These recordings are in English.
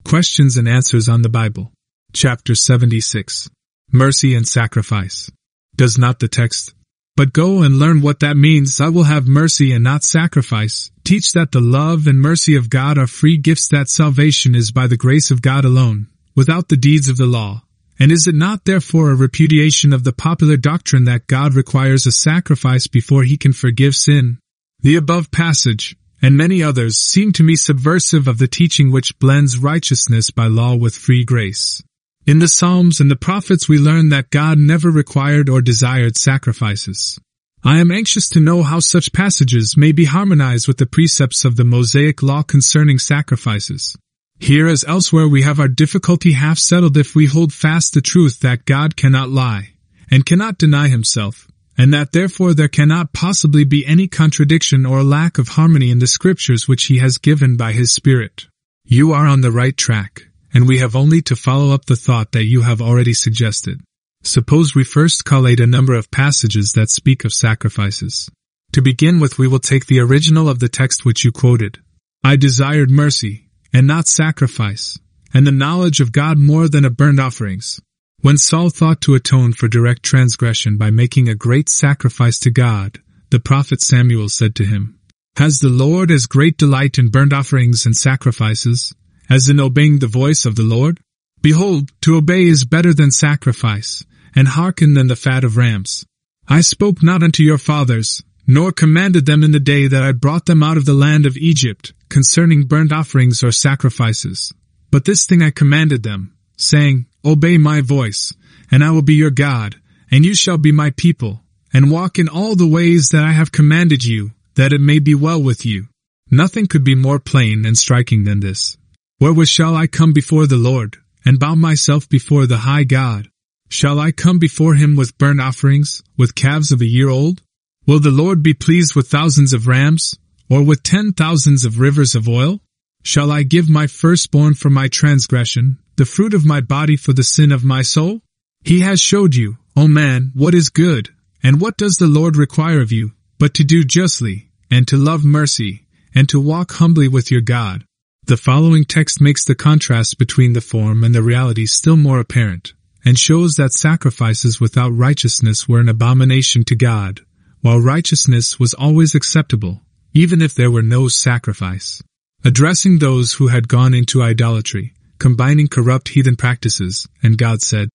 Questions and Answers on the Bible. Chapter 76. Mercy and Sacrifice. Does not the text, "But go and learn what that means, I will have mercy and not sacrifice," teach that the love and mercy of God are free gifts, that salvation is by the grace of God alone, without the deeds of the law? And is it not therefore a repudiation of the popular doctrine that God requires a sacrifice before he can forgive sin? The above passage, and many others, seem to me subversive of the teaching which blends righteousness by law with free grace. In the Psalms and the prophets we learn that God never required or desired sacrifices. I am anxious to know how such passages may be harmonized with the precepts of the Mosaic law concerning sacrifices. Here as elsewhere we have our difficulty half settled if we hold fast the truth that God cannot lie, and cannot deny himself, and that therefore there cannot possibly be any contradiction or lack of harmony in the scriptures which he has given by his Spirit. You are on the right track, and we have only to follow up the thought that you have already suggested. Suppose we first collate a number of passages that speak of sacrifices. To begin with, we will take the original of the text which you quoted. I desired mercy, and not sacrifice, and the knowledge of God more than of burnt offerings. When Saul thought to atone for direct transgression by making a great sacrifice to God, the prophet Samuel said to him, "Has the Lord as great delight in burnt offerings and sacrifices, as in obeying the voice of the Lord? Behold, to obey is better than sacrifice, and hearken than the fat of rams. I spoke not unto your fathers, nor commanded them in the day that I brought them out of the land of Egypt, concerning burnt offerings or sacrifices. But this thing I commanded them, saying, Obey my voice, and I will be your God, and you shall be my people, and walk in all the ways that I have commanded you, that it may be well with you." Nothing could be more plain and striking than this. Wherewith shall I come before the Lord, and bow myself before the high God? Shall I come before him with burnt offerings, with calves of a year old? Will the Lord be pleased with thousands of rams, or with 10,000s of rivers of oil? Shall I give my firstborn for my transgression, the fruit of my body for the sin of my soul? He has showed you, O man, what is good, and what does the Lord require of you, but to do justly, and to love mercy, and to walk humbly with your God. The following text makes the contrast between the form and the reality still more apparent, and shows that sacrifices without righteousness were an abomination to God, while righteousness was always acceptable, even if there were no sacrifice. Addressing those who had gone into idolatry, combining corrupt heathen practices, and God said,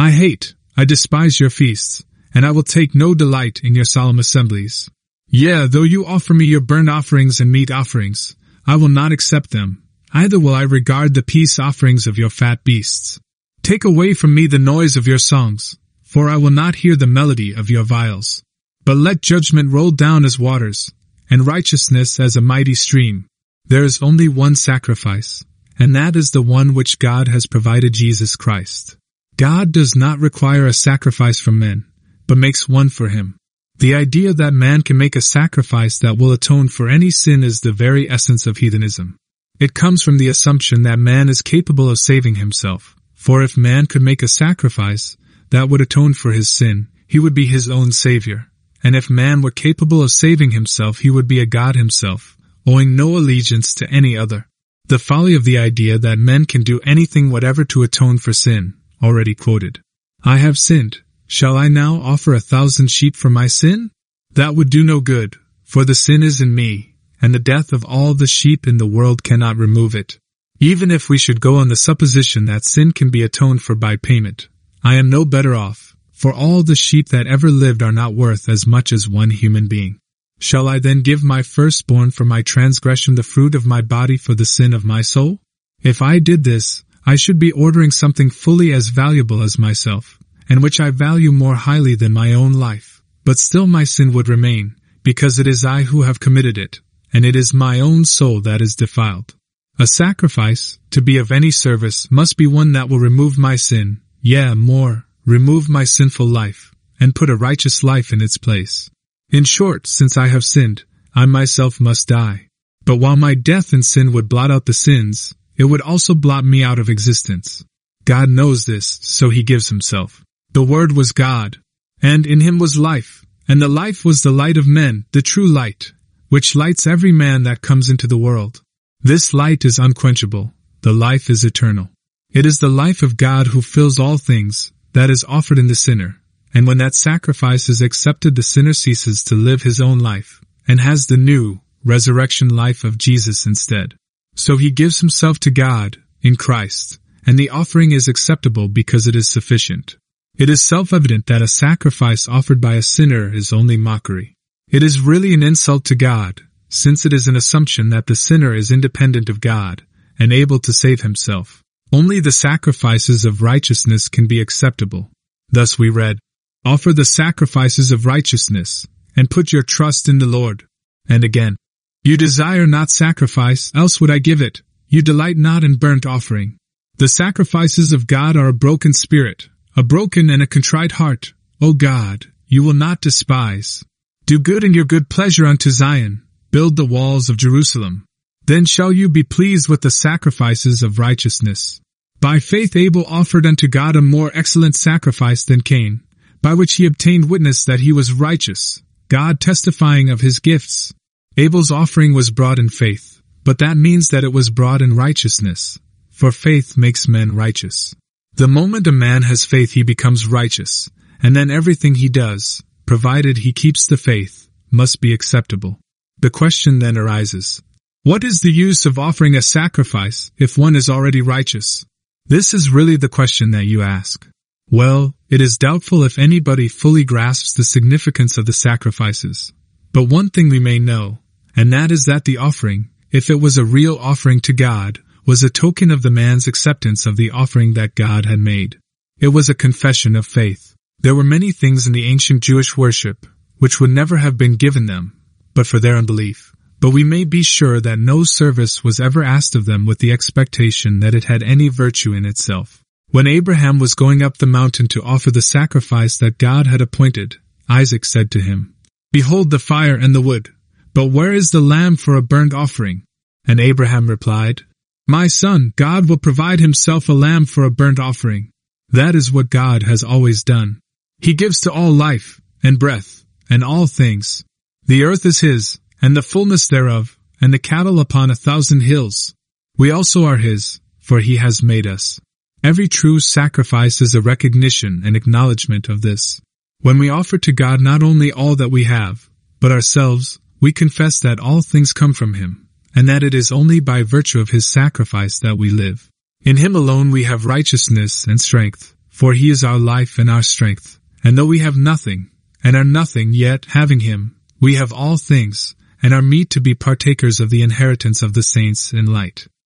I despise your feasts, and I will take no delight in your solemn assemblies. Yea, though you offer me your burnt offerings and meat offerings, I will not accept them, neither will I regard the peace offerings of your fat beasts. Take away from me the noise of your songs, for I will not hear the melody of your viols. But let judgment roll down as waters, and righteousness as a mighty stream. There is only one sacrifice, and that is the one which God has provided, Jesus Christ. God does not require a sacrifice from men, but makes one for him. The idea that man can make a sacrifice that will atone for any sin is the very essence of heathenism. It comes from the assumption that man is capable of saving himself, for if man could make a sacrifice that would atone for his sin, he would be his own savior. And if man were capable of saving himself, he would be a God himself, owing no allegiance to any other. The folly of the idea that men can do anything whatever to atone for sin, already quoted. I have sinned. Shall I now offer 1,000 sheep for my sin? That would do no good, for the sin is in me, and the death of all the sheep in the world cannot remove it. Even if we should go on the supposition that sin can be atoned for by payment, I am no better off, for all the sheep that ever lived are not worth as much as one human being. Shall I then give my firstborn for my transgression, the fruit of my body for the sin of my soul? If I did this, I should be ordering something fully as valuable as myself, and which I value more highly than my own life. But still my sin would remain, because it is I who have committed it, and it is my own soul that is defiled. A sacrifice, to be of any service, must be one that will remove my sin, yea, more, remove my sinful life, and put a righteous life in its place. In short, since I have sinned, I myself must die. But while my death in sin would blot out the sins, it would also blot me out of existence. God knows this, so he gives himself. The Word was God, and in him was life, and the life was the light of men, the true light, which lights every man that comes into the world. This light is unquenchable, the life is eternal. It is the life of God who fills all things that is offered in the sinner, and when that sacrifice is accepted, the sinner ceases to live his own life and has the new, resurrection life of Jesus instead. So he gives himself to God in Christ, and the offering is acceptable because it is sufficient. It is self-evident that a sacrifice offered by a sinner is only mockery. It is really an insult to God, since it is an assumption that the sinner is independent of God and able to save himself. Only the sacrifices of righteousness can be acceptable. Thus we read, "Offer the sacrifices of righteousness, and put your trust in the Lord." And again, "You desire not sacrifice, else would I give it. You delight not in burnt offering." The sacrifices of God are a broken spirit, a broken and a contrite heart. O God, you will not despise. Do good in your good pleasure unto Zion. Build the walls of Jerusalem. Then shall you be pleased with the sacrifices of righteousness. By faith Abel offered unto God a more excellent sacrifice than Cain, by which he obtained witness that he was righteous, God testifying of his gifts. Abel's offering was brought in faith, but that means that it was brought in righteousness, for faith makes men righteous. The moment a man has faith, he becomes righteous, and then everything he does, provided he keeps the faith, must be acceptable. The question then arises, what is the use of offering a sacrifice if one is already righteous? This is really the question that you ask. Well, it is doubtful if anybody fully grasps the significance of the sacrifices. But one thing we may know, and that is that the offering, if it was a real offering to God, was a token of the man's acceptance of the offering that God had made. It was a confession of faith. There were many things in the ancient Jewish worship which would never have been given them, but for their unbelief. But we may be sure that no service was ever asked of them with the expectation that it had any virtue in itself. When Abraham was going up the mountain to offer the sacrifice that God had appointed, Isaac said to him, "Behold the fire and the wood, but where is the lamb for a burnt offering?" And Abraham replied, "My son, God will provide himself a lamb for a burnt offering." That is what God has always done. He gives to all life, and breath, and all things. The earth is his, and the fullness thereof, and the cattle upon 1,000 hills. We also are his, for he has made us. Every true sacrifice is a recognition and acknowledgement of this. When we offer to God not only all that we have, but ourselves, we confess that all things come from him, and that it is only by virtue of his sacrifice that we live. In him alone we have righteousness and strength, for he is our life and our strength. And though we have nothing, and are nothing, yet, having him, we have all things, and are meet to be partakers of the inheritance of the saints in light.